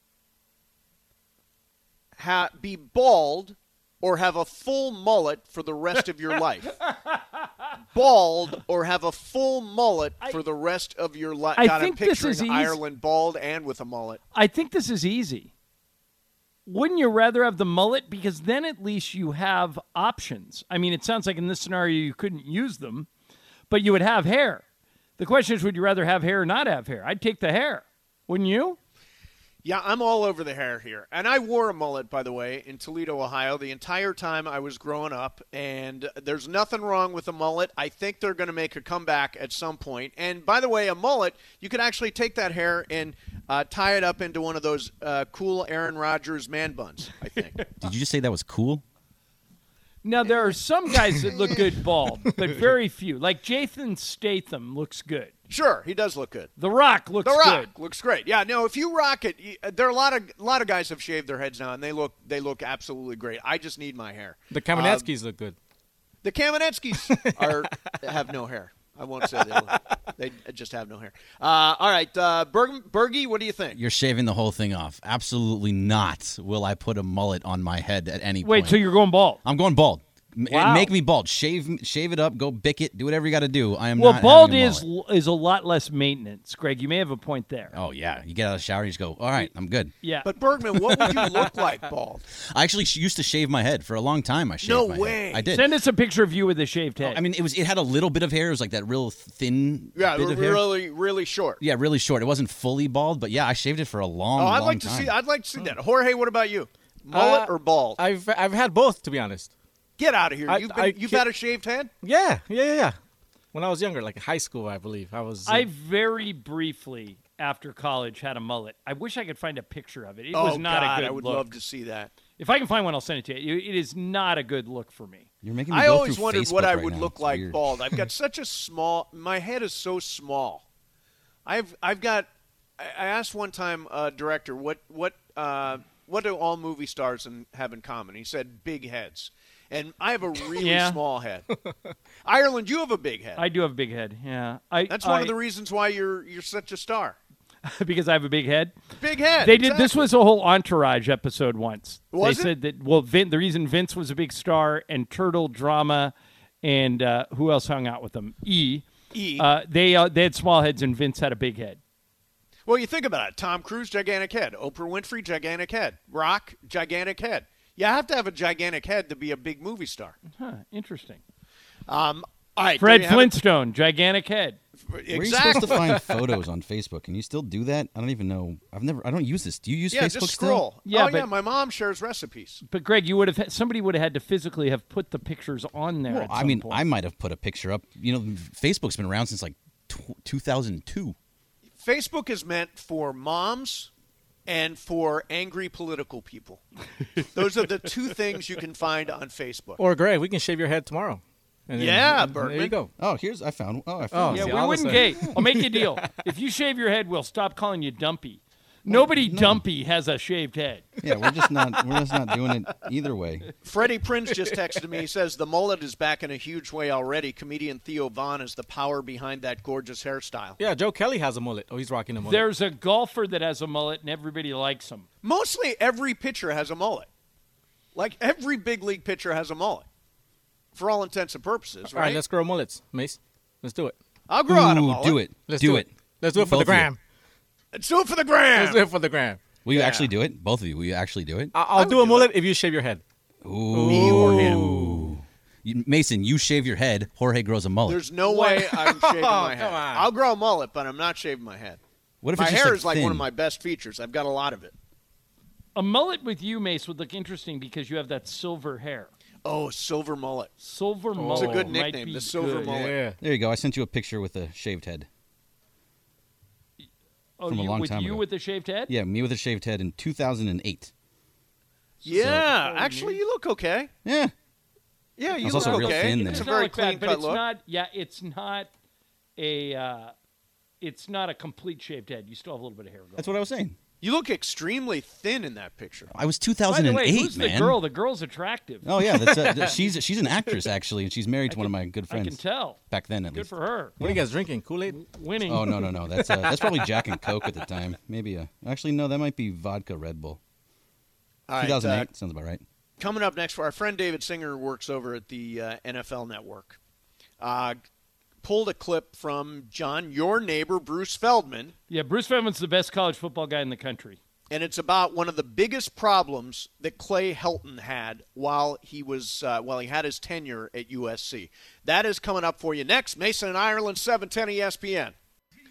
ha- be bald or have a full mullet for the rest of your life? Bald or have a full mullet for the rest of your life? I God, think I'm this picturing is easy. Ireland bald and with a mullet. I think this is easy. Wouldn't you rather have the mullet? Because then at least you have options. I mean, it sounds like in this scenario you couldn't use them, but you would have hair. The question is, would you rather have hair or not have hair? I'd take the hair. Wouldn't you? Yeah, I'm all over the hair here. And I wore a mullet, by the way, in Toledo, Ohio, the entire time I was growing up. And there's nothing wrong with a mullet. I think they're going to make a comeback at some point. And by the way, a mullet, you could actually take that hair and uh, tie it up into one of those uh, cool Aaron Rodgers man buns, I think. Did you just say that was cool? Now, there are some guys that look good bald, but very few. Like Jason Statham looks good. Sure, he does look good. The Rock looks The Rock good. looks great. Yeah, no, if you rock it, you, there are a lot of a lot of guys have shaved their heads now, and they look they look absolutely great. I just need my hair. The Kamenetskis look good. The Kamenetskis are have no hair. I won't say they look. They just have no hair. Uh, all right, uh, Berg, Bergie, what do you think? You're shaving the whole thing off. Absolutely not will I put a mullet on my head at any Wait, point. so you're going bald? I'm going bald. M- Wow. Make me bald. Shave shave it up. Go bick it. Do whatever you got to do. I am Well, not bald having a is mullet. is a lot less maintenance, Greg. You may have a point there. Oh, yeah. You get out of the shower, you just go, all right, I'm good. Yeah. But Bergman, what would you look like bald? I actually sh- used to shave my head. For a long time, I shaved No my way. head. I did. Send us a picture of you with a shaved head. I mean, it was it had a little bit of hair. It was like that real thin Yeah, bit of hair. really, really short. Yeah, really short. It wasn't fully bald, but yeah, I shaved it for a long, Oh, I'd long like to time. see. I'd like to see that. Jorge, what about you? Mullet Uh, or bald? I've I've had both, to be honest. Get out of here. I- You've, been, I you've kid- had a shaved head? Yeah, yeah, yeah, yeah. When I was younger, like high school, I believe I was. Uh, I very briefly after college had a mullet. I wish I could find a picture of it. It oh, was not God, a good I would look. love to see that. If I can find one, I'll send it to you. It is not a good look for me. You're making me I go always through wondered Facebook what I right would now. look It's like weird. bald. I've got such a small. My head is so small. I've I've got. I I asked one time a director what what uh, what do all movie stars in, have in common? He said big heads, and I have a really Yeah. small head. Ireland, you have a big head. I do have a big head. Yeah, I, That's one I, of the reasons why you're you're such a star. because I have a big head. Big head. They did. This exactly. was a whole Entourage episode once. Was they it? said that. Well, Vin, the reason Vince was a big star and Turtle Drama, and uh, who else hung out with them? E. E. Uh, they uh, they had small heads and Vince had a big head. Well, you think about it. Tom Cruise, gigantic head. Oprah Winfrey, gigantic head. Rock, gigantic head. You have to have a gigantic head to be a big movie star. Huh, interesting. Um, all right, Fred there you have it. Flintstone, gigantic head. Where are you Exactly. supposed to find photos on Facebook? Can you still do that? I don't even know. I've never. I don't use this. Do you use Yeah, Facebook just still? scroll. Yeah, oh, yeah, but- my mom shares recipes. But Greg, you would have somebody would have had to physically have put the pictures on there. Well, at I some mean, point. I might have put a picture up. You know, Facebook's been around since like tw- two thousand two. Facebook is meant for moms and for angry political people. Those are the two things you can find on Facebook. or Greg, we can shave your head tomorrow. And then- Yeah, and there Bergman. you go. Oh, here's I found. Oh, I Oh, found. yeah, see, we all of a wouldn't sudden- gay. I'll make you a deal. If you shave your head, we'll stop calling you Dumpy. Nobody Dumpy has a shaved head. Yeah, we're just not. We're just not doing it either way. Freddie Prinze just texted me. He says, the mullet is back in a huge way already. Comedian Theo Vaughn is the power behind that gorgeous hairstyle. Yeah, Joe Kelly has a mullet. Oh, he's rocking a mullet. There's a golfer that has a mullet, and everybody likes him. Mostly every pitcher has a mullet. Like every big league pitcher has a mullet. For all intents and purposes, All right? right, let's grow mullets, Mace. Let's do it. I'll grow out a Ooh, mullet. do it. Let's do, do, it. it. Let's do it for Both the of you. gram. Let's do it for the gram. Let's do it for the gram. Will you Yeah. actually do it? Both of you. Will you actually do it? I- I'll would do a do mullet if you shave your head. Ooh. Me or him. You- Mason, you shave your head. Jorge grows a mullet. There's no way I'm shaving my head. Come on. I'll grow a mullet, but I'm not shaving my head. What if My it's just hair like is like thin? one of my best features. I've got a lot of it. A mullet with you, Mace, would look interesting because you have that silver hair. Oh, silver mullet. Silver mullet. It's a good might nickname, be the silver good. mullet. Yeah. There you go. I sent you a picture with a shaved head. Oh, From a you, long with time you ago. with the shaved head? Yeah, me with a shaved head in two thousand eight. Yeah, So- actually, you look okay. Yeah. Yeah, you was look also real okay. thin It's then. a It's very not like clean that, but cut it's look. not. Yeah, it's not a. Uh, it's not a complete shaved head. You still have a little bit of hair. Going. That's what I was saying. You look extremely thin in that picture. I was two By thousand the eight, way, who's man. the girl? The girl's attractive. Oh yeah, that's uh, she's she's an actress actually, and she's married to one of my good I friends. can tell. Back then, at Good least. for her. What are you guys drinking? Kool-Aid? Winning. Oh no no no, that's uh, that's probably Jack and Coke at the time. Maybe uh, actually no, that might be vodka Red Bull. All right, two thousand eight uh, sounds about right. coming up next, for our friend David Singer, who works over at the uh, N F L Network, uh, pulled a clip from John, your neighbor, Bruce Feldman, Yeah, Bruce Feldman's the best college football guy in the country. and it's about one of the biggest problems that Clay Helton had while he was uh, while he had his tenure at U S C. That is coming up for you next. Mason and Ireland, seven ten E S P N.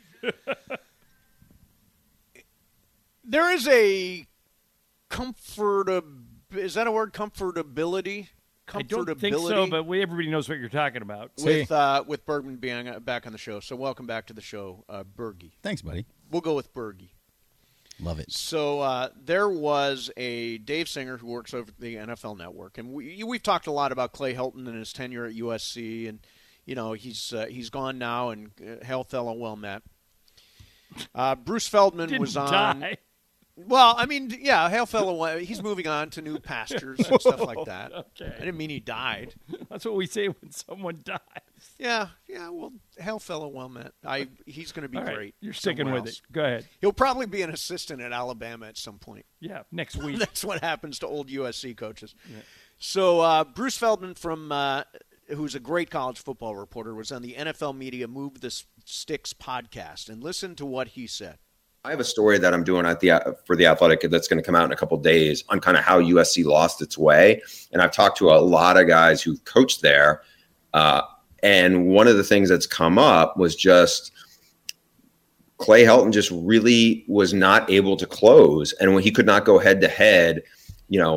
There is a comfortab- is that a word? Comfortability. I don't think so, but we, everybody knows what you're talking about. with uh, with Bergman being uh, back on the show. So welcome back to the show, uh, Bergie. Thanks, buddy. We'll go with Bergie. Love it. So uh, there was a Dave Singer who works over at the N F L Network, and we we've talked a lot about Clay Helton and his tenure at U S C, and you know he's uh, he's gone now, and uh, hail fellow well met. Uh, Bruce Feldman Didn't was on. die. Well, I mean, yeah, hail fellow. well- He's moving on to new pastures and stuff like that. Okay. I didn't mean he died. That's what we say when someone dies. Yeah, yeah. Well, hail fellow well met. I he's going to be All right, great. you're sticking somewhere with else. it. Go ahead. He'll probably be an assistant at Alabama at some point. Yeah, next week. That's what happens to old U S C coaches. So uh, Bruce Feldman, from uh, who's a great college football reporter, was on the N F L Media Move the Sticks podcast, and listen to what he said. I have a story that I'm doing at the for the Athletic that's going to come out in a couple of days on kind of how U S C lost its way. And I've talked to a lot of guys who've coached there. Uh, and one of the things that's come up was just Clay Helton just really was not able to close. And when he could not go head to head, you know,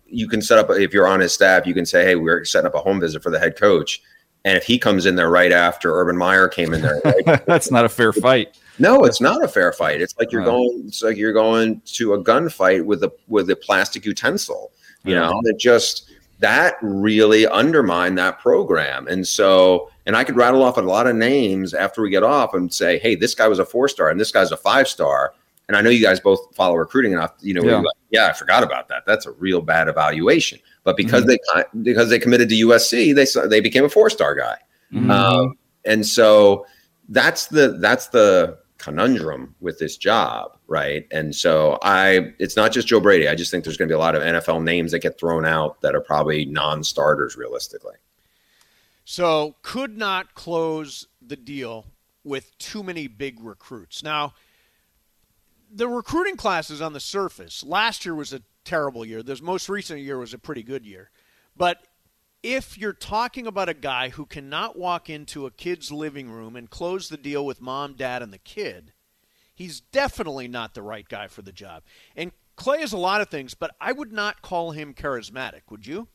you can set up, if you're on his staff, you can say, hey, we're setting up a home visit for the head coach. And if he comes in there right after Urban Meyer came in there, right, that's not a fair fight. No, it's not a fair fight. It's like you're Wow. going, it's like you're going to a gunfight with a with a plastic utensil. You Yeah. know, it just that really undermined that program. And so, and I could rattle off a lot of names after we get off and say, hey, this guy was a four star and this guy's a five star. And I know you guys both follow recruiting enough. You know, Yeah. like, yeah, I forgot about that. That's a real bad evaluation. But because Mm-hmm. they because they committed to U S C, they they became a four star guy. Mm-hmm. Um, and so that's the that's the conundrum with this job, right? And so I, it's not just Joe Brady. I just think there's going to be a lot of N F L names that get thrown out that are probably non-starters realistically. So could not close the deal with too many big recruits. Now, the recruiting classes on the surface, last year was a terrible year. This most recent year was a pretty good year. But if you're talking about a guy who cannot walk into a kid's living room and close the deal with mom, dad, and the kid, he's definitely not the right guy for the job. And Clay is a lot of things, but I would not call him charismatic, would you?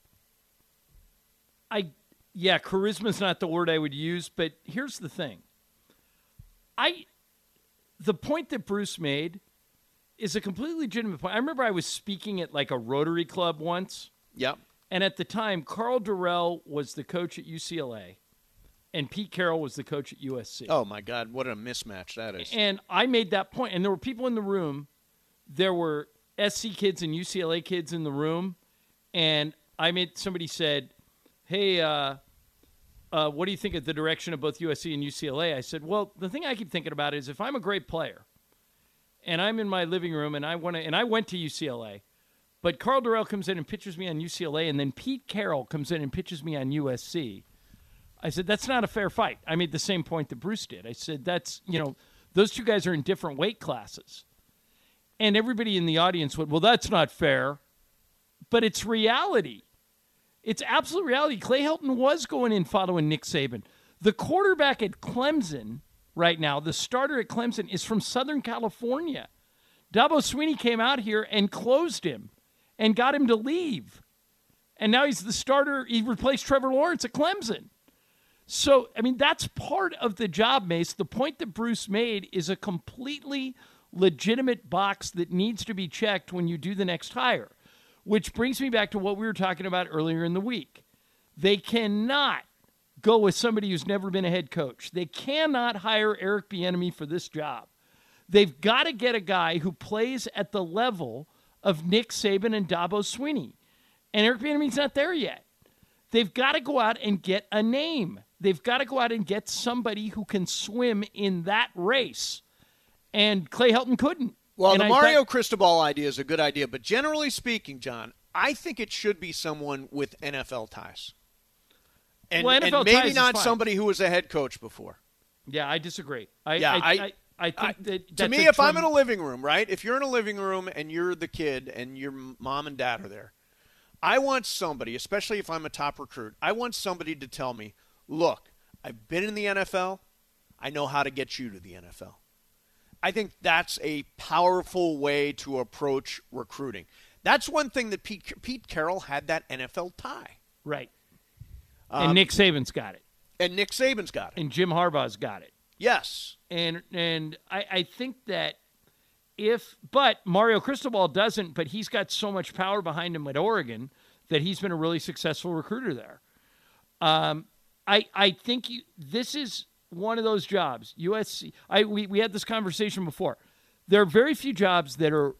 I yeah, charisma's not the word I would use, but here's the thing. I the point that Bruce made is a completely legitimate point. I remember I was speaking at like a Rotary Club once. Yep. And at the time, Carl Durrell was the coach at U C L A, and Pete Carroll was the coach at U S C. Oh, my God, what a mismatch that is. And I made that point, and there were people in the room. There were S C kids and U C L A kids in the room, and I made somebody said, hey, uh, uh, what do you think of the direction of both U S C and U C L A? I said, well, the thing I keep thinking about is if I'm a great player, and I'm in my living room, and I want to, and I went to U C L A, but Carl Durrell comes in and pitches me on U C L A, and then Pete Carroll comes in and pitches me on U S C. I said, that's not a fair fight. I made the same point that Bruce did. I said, that's, you know, those two guys are in different weight classes. And everybody in the audience went, well, that's not fair. But it's reality. It's absolute reality. Clay Helton was going in following Nick Saban. The quarterback at Clemson right now, the starter at Clemson, is from Southern California. Dabo Swinney came out here and closed him and got him to leave. And now he's the starter. He replaced Trevor Lawrence at Clemson. So, I mean, that's part of the job, Mace. The point that Bruce made is a completely legitimate box that needs to be checked when you do the next hire, which brings me back to what we were talking about earlier in the week. They cannot go with somebody who's never been a head coach. They cannot hire Eric Bieniemy for this job. They've got to get a guy who plays at the level of Nick Saban and Dabo Swinney. And Eric Bieniemy's not there yet. They've got to go out and get a name. They've got to go out and get somebody who can swim in that race. And Clay Helton couldn't. Well, and the I Mario thought, Cristobal idea is a good idea, but generally speaking, John, I think it should be someone with N F L ties. And, Well, N F L and maybe ties is not fine. somebody who was a head coach before. Yeah, I disagree. I, Yeah, I, I- I, I think I- that to that's me, a if I'm in trem- a living room, right? If you're in a living room and you're the kid and your mom and dad are there, I want somebody, especially if I'm a top recruit, I want somebody to tell me, look, I've been in the N F L. I know how to get you to the N F L. I think that's a powerful way to approach recruiting. That's one thing that Pete, Pete Carroll had, that N F L tie. Right. Um, and Nick Saban's got it. And Nick Saban's got it. And Jim Harbaugh's got it. Yes. And and I, I think that if – but Mario Cristobal doesn't, but he's got so much power behind him at Oregon that he's been a really successful recruiter there. Um, I I think you, this is one of those jobs. U S C – I we, we had this conversation before. There are very few jobs that are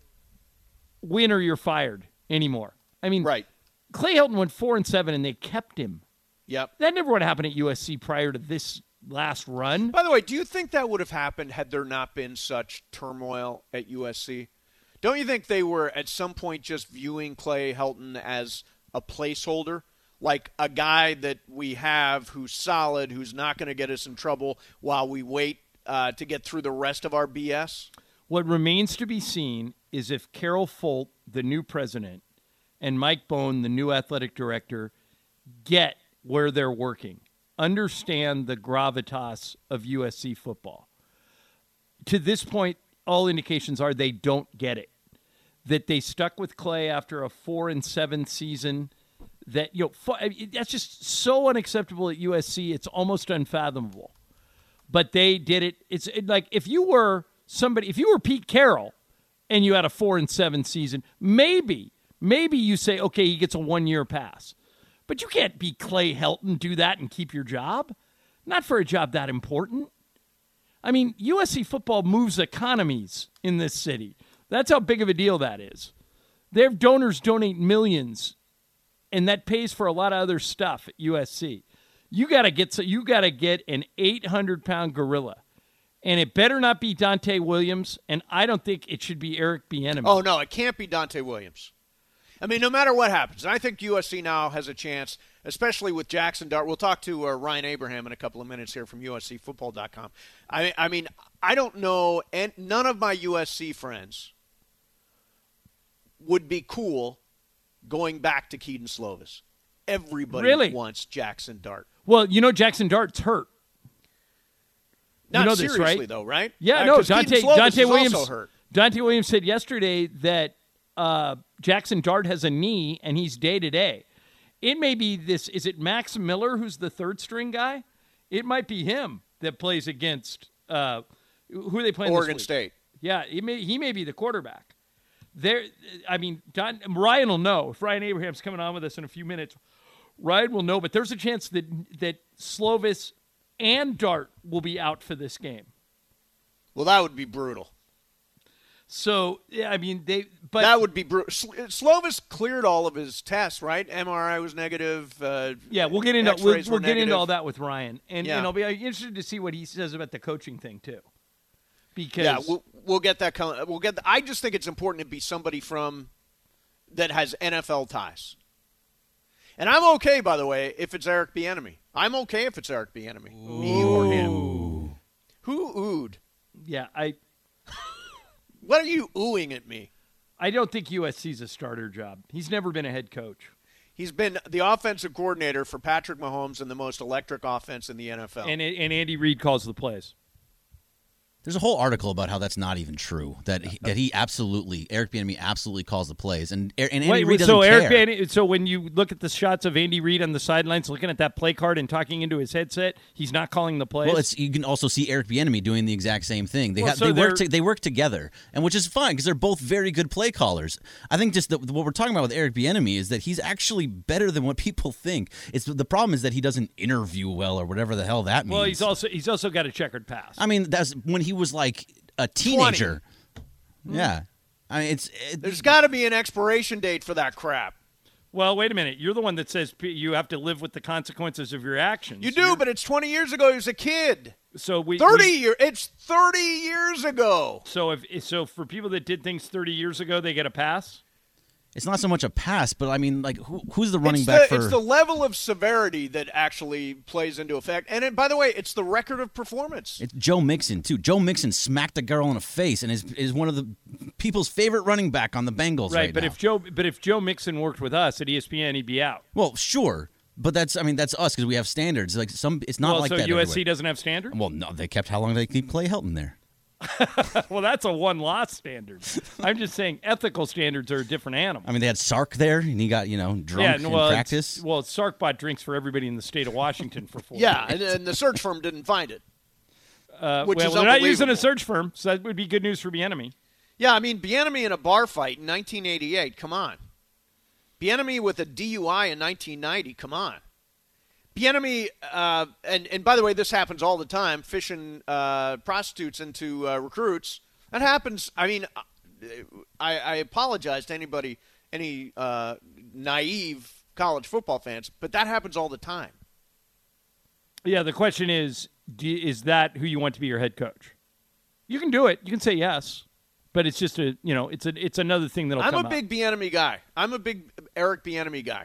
win or you're fired anymore. I mean, Right. Clay Helton went four and seven, and they kept him. Yep. That never would have happened at U S C prior to this last run. By the way, do you think that would have happened had there not been such turmoil at U S C? Don't you think they were at some point just viewing Clay Helton as a placeholder? Like a guy that we have who's solid, who's not going to get us in trouble while we wait uh, to get through the rest of our B S? What remains to be seen is if Carol Folt, the new president, and Mike Bone, the new athletic director, get where they're working, understand the gravitas of U S C football. To this point, all indications are they don't get it. that they stuck with Clay after a four and seven season. That you know, that's just so unacceptable at U S C. It's almost unfathomable. But they did it. It's it, like if you were somebody, if you were Pete Carroll, and you had a four and seven season, maybe, maybe you say, okay, he gets a one year pass. But you can't be Clay Helton, do that, and keep your job. Not for a job that important. I mean, U S C football moves economies in this city. That's how big of a deal that is. Their donors donate millions, and that pays for a lot of other stuff at U S C. You gotta get so you gotta get an eight hundred pound gorilla, and it better not be Dante Williams. And I don't think it should be Eric Bieniemy. Oh no, it can't be Dante Williams. I mean, no matter what happens, I think U S C now has a chance, especially with Jackson Dart. We'll talk to uh, Ryan Abraham in a couple of minutes here from U S C football dot com. I, I mean, I don't know, and none of my U S C friends would be cool going back to Keaton Slovis. Everybody really? wants Jackson Dart. Well, you know Jackson Dart's hurt. Not you know this, seriously, right? though, right? Yeah, uh, no, Dante, Dante Williams. Also hurt. Dante Williams said yesterday that uh, Jackson Dart has a knee and he's day to day. It may be this. Is it Max Miller who's the third string guy? It might be him that plays against uh, who are they playing? Oregon this week? State. Yeah, he may he may be the quarterback. There, I mean, Don, Ryan will know if Ryan Abraham's coming on with us in a few minutes. Ryan will know, but there's a chance that that Slovis and Dart will be out for this game. Well, that would be brutal. So, yeah, I mean, they. But that would be brutal. Slovis cleared all of his tests, right? M R I was negative. Uh, yeah, we'll get into we'll, we'll get negative. into all that with Ryan, and, yeah. and I'll be interested to see what he says about the coaching thing too. Because yeah, we'll, we'll get that. We'll get. The, I just think it's important to be somebody from that has N F L ties. And I'm okay, by the way, if it's Eric Bieniemy. I'm okay if it's Eric Bieniemy. Me or him. Who oohed? Yeah, I. What are you oohing at me? I don't think U S C's a starter job. He's never been a head coach. He's been the offensive coordinator for Patrick Mahomes and the most electric offense in the N F L. And and Andy Reid calls the plays. There's a whole article about how that's not even true. That he, that he absolutely, Eric Bieniemy absolutely calls the plays, and and Andy Wait, Reid doesn't so care. Eric Bieniemy, so when you look at the shots of Andy Reid on the sidelines, looking at that play card and talking into his headset, he's not calling the plays. Well, it's you can also see Eric Bieniemy doing the exact same thing. They well, have, so they work they're- to, they work together, and which is fine because they're both very good play callers. I think just the, what we're talking about with Eric Bieniemy is that he's actually better than what people think. It's the problem is that he doesn't interview well or whatever the hell that means. Well, he's also he's also got a checkered past. I mean, that's when he was like a teenager. twenty. Yeah. I mean, it's it, There's got to be an expiration date for that crap. Well, wait a minute. You're the one that says p- you have to live with the consequences of your actions. You do, You're- but it's twenty years ago. He was a kid. so we thirty we- years. It's thirty years ago. So if so, for people that did things thirty years ago, they get a pass. it's not so much a pass, but I mean, like, who, who's the running It's back the, for? it's the level of severity that actually plays into effect. And it, by the way, it's the record of performance. It's Joe Mixon too. Joe Mixon smacked a girl in the face and is is one of the people's favorite running back on the Bengals right, Right, but now. if Joe, but if Joe Mixon worked with us at E S P N, he'd be out. Well, sure, but that's I mean that's us because we have standards. Like some, it's not well, like so that. U S C everywhere. doesn't have standards. Well, no, they kept how long did they keep Clay Helton there? Well, that's a one-loss standard. I'm just saying ethical standards are a different animal. I mean, they had Sark there, and he got you know drunk yeah, in well, it's- practice. Well, Sark bought drinks for everybody in the state of Washington for four. Yeah, and, and the search firm didn't find it. uh, which well, is they're not using a unbelievable. search firm, so that would be good news for Bieniemy. Yeah, I mean, Bieniemy in a bar fight in nineteen eighty-eight, come on. Bieniemy with a D U I in nineteen ninety, come on. Bieniemy, uh, and, and by the way, this happens all the time, fishing uh, prostitutes into uh, recruits. That happens. I mean, I, I apologize to anybody, any uh, naive college football fans, but that happens all the time. Yeah, the question is, do, is that who you want to be your head coach? You can do it. You can say yes, but it's just a you know, it's a it's another thing that'll I'm come a up. big Bieniemy guy. I'm a big Eric Bieniemy guy.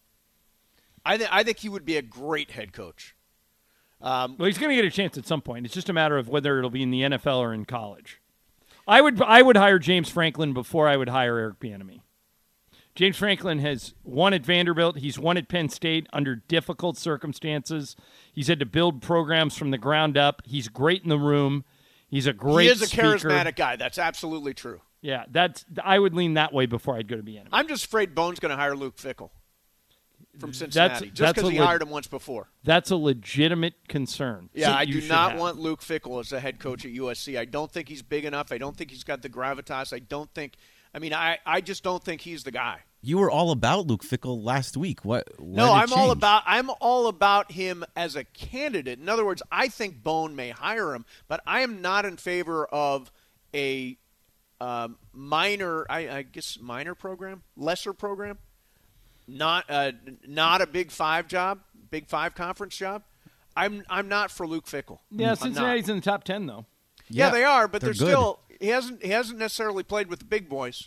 I think I think he would be a great head coach. Um, Well, he's going to get a chance at some point. It's just a matter of whether it'll be in the N F L or in college. I would I would hire James Franklin before I would hire Eric Bieniemy. James Franklin has won at Vanderbilt. He's won at Penn State under difficult circumstances. He's had to build programs from the ground up. He's great in the room. He's a great he is a speaker. charismatic guy. That's absolutely true. Yeah, that's I would lean that way before I'd go to Bieniemy. I'm just afraid Bone's going to hire Luke Fickell from Cincinnati, That's, just that's because a he leg- hired him once before. That's a legitimate concern. Yeah, that I you do should not have. want Luke Fickell as the head coach at U S C. I don't think he's big enough. I don't think he's got the gravitas. I don't think – I mean, I, I just don't think he's the guy. You were all about Luke Fickell last week. What? what No, did I'm all change? about I'm all about him as a candidate. In other words, I think Bone may hire him, but I am not in favor of a um, minor, I, I guess, minor program, lesser program, not uh, not a Big Five job, Big Five conference job. I'm I'm not for Luke Fickell. Yeah, I'm Cincinnati's not. in the top ten, though. Yeah, Yeah, they are, but they're they're, good. still he hasn't he hasn't necessarily played with the big boys.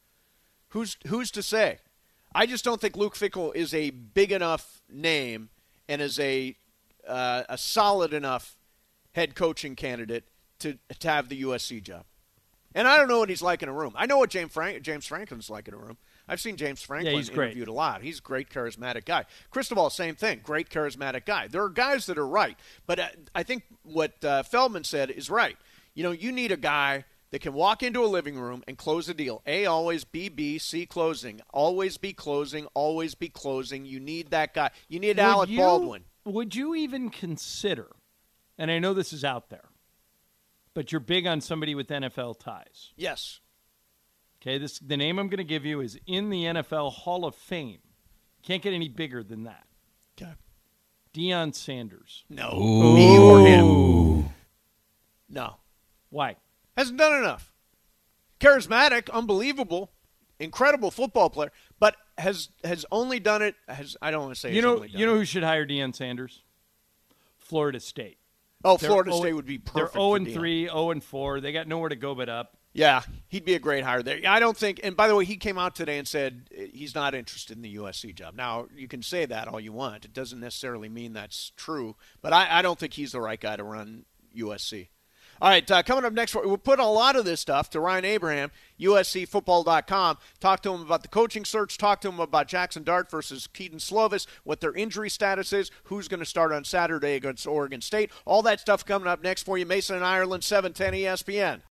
Who's who's to say? I just don't think Luke Fickell is a big enough name and is a uh, a solid enough head coaching candidate to to have the U S C job. And I don't know what he's like in a room. I know what James Frank, James Franklin's like in a room. I've seen James Franklin he's great. interviewed a lot. He's a great, charismatic guy. Cristobal, same thing. Great, charismatic guy. There are guys that are right. But uh, I think what uh, Feldman said is right. You know, you need a guy that can walk into a living room and close a deal. A, always B, B, C, closing. Always be closing. Always be closing. You need that guy. You need Would Alec you- Baldwin. Would you even consider, and I know this is out there, but you're big on somebody with N F L ties. Yes. Okay, this the name I'm going to give you is in the N F L Hall of Fame. Can't get any bigger than that. Okay. Deion Sanders. No. Ooh. Me or him. No. Why? Hasn't done enough. Charismatic, unbelievable, incredible football player, but has has only done it. Has I don't want to say You has know, only done you know it. who should hire Deion Sanders? Florida State. Oh, They're Florida oh- State would be perfect. They're for zero and Deion. three, zero and four. They got nowhere to go but up. Yeah, he'd be a great hire there. I don't think. And by the way, he came out today and said he's not interested in the U S C job. Now you can say that all you want. It doesn't necessarily mean that's true. But I, I don't think he's the right guy to run U S C. All right, uh, coming up next, we'll put a lot of this stuff to Ryan Abraham, U S C football dot com. Talk to him about the coaching search. Talk to him about Jackson Dart versus Keaton Slovis, what their injury status is, who's going to start on Saturday against Oregon State. All that stuff coming up next for you. Mason and Ireland, seven ten E S P N.